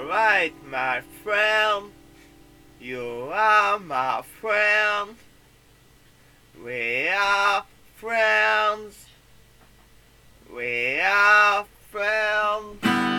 alright, my friend. You are my friend. We are friends. We are friends.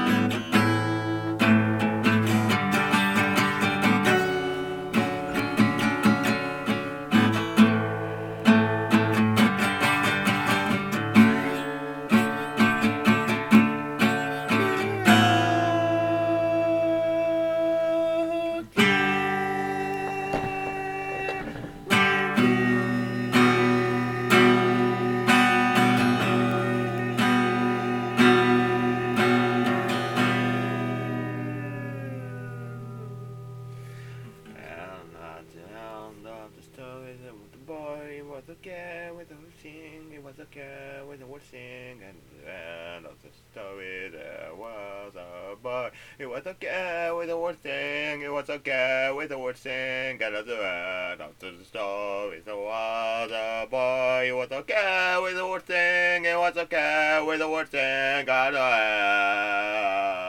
And at the end of the story, there was the boy, he was okay with the whole thing, he was okay with the whole thing, and at the end of the story, there was a boy, he was okay with the whole thing, he was okay with the whole thing, and at the end of the story, there was a boy, he was okay with the whole thing, he was okay with the whole thing, and at the end.